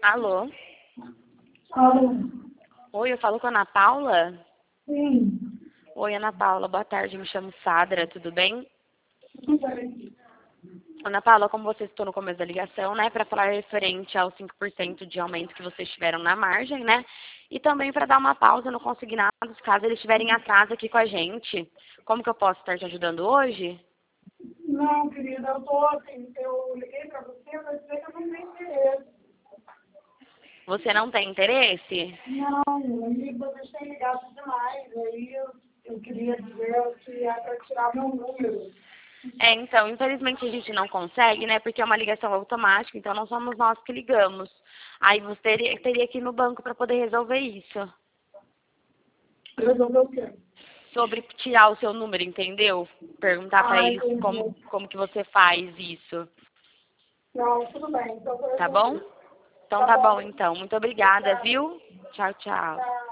Alô? Alô? Oi, eu falo com a Ana Paula? Sim, Oi, Ana Paula, boa tarde, me chamo Sadra, tudo bem? tudo bem. Ana Paula, como você citou no começo da ligação, né, para falar referente aos 5% de aumento que vocês tiveram na margem, né, e também para dar uma pausa no consignados, caso eles estiverem em atraso aqui com a gente. Como que eu posso estar te ajudando hoje? Não, querida, eu tô assim, eu liguei pra você pra dizer que eu não tenho interesse. Você não tem interesse? Não, vocês têm ligado demais, aí eu queria dizer que é pra tirar meu número. Então, infelizmente a gente não consegue, né, porque é uma ligação automática, então não somos nós que ligamos. Aí você teria que ir no banco para poder resolver isso. Resolveu o quê? Sobre tirar o seu número, entendeu? Perguntar para Ah, eles como, entendi. como que você faz isso, Não, tudo bem, então foi tá bom? resolvido. Então Tá tá bom bom. então. Muito obrigada, Obrigada. viu? Tchau, tchau. Tchau.